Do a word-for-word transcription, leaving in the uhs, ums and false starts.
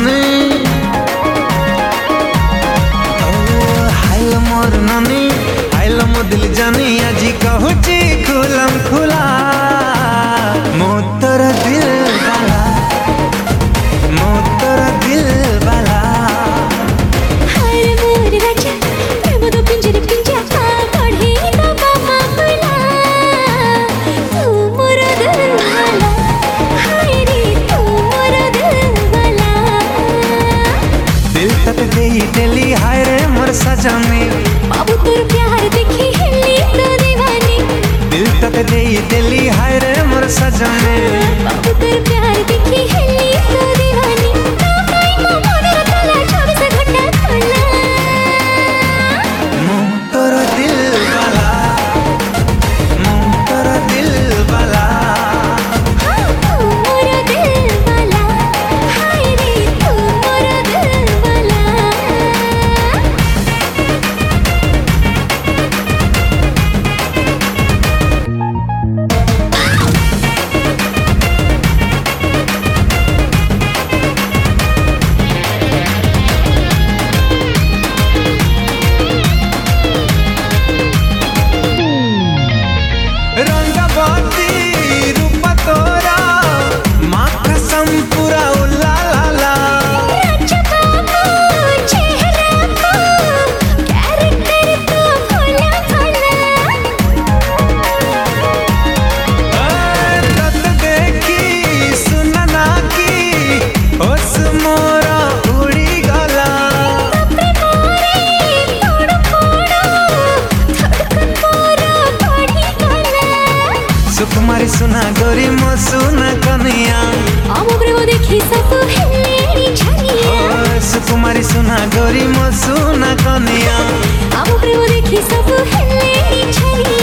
नानी हाइल मोर नानी हाइल मो दिल जानी आजी कहूची खुलम खुला मो तोर दिल वाला मो तोर दिल वाला हाय मोर राजा प्रेम दो पिंजरे पिंजा काढ़े तो बाबा बुला तू मोर दिल वाला हाय रे तू मोर दिल वाला दिल तक दे दिली हाय रे मोर सजनी बाबू तोर प्यार देखी हिली तो दीवानी दिल तक दे दिली हाय रे मोर सजनी बाबू तोर प्यार देखी हिली तो दीवानी तो काई मो मन रतला चौबीस घंटा खुला मो तोर दिल वाला मो तोर दिल वाला हाँ तू मोर दिल वाला हाय रे तू मोर दिल वाला रंगवती रूप तोरा माँ कसम पूरा उल्ला ला ला राजा बाबू चेहरा को कैरेक्टर तो भोला भोला रत देखी सुनना की होश मोरा उड़ी गला तपे मोरे तोड़ फोड़ो धड़कन मोरा बढ़ी गला सुकुमारी सुना गोरी मो सुना कन्या आमो प्रेम देखी सब हेलेरी छनिया ओ सुकुमारी सुना गोरी मो सुना कन्या आमो प्रेम देखी सब हेलेरी छनिया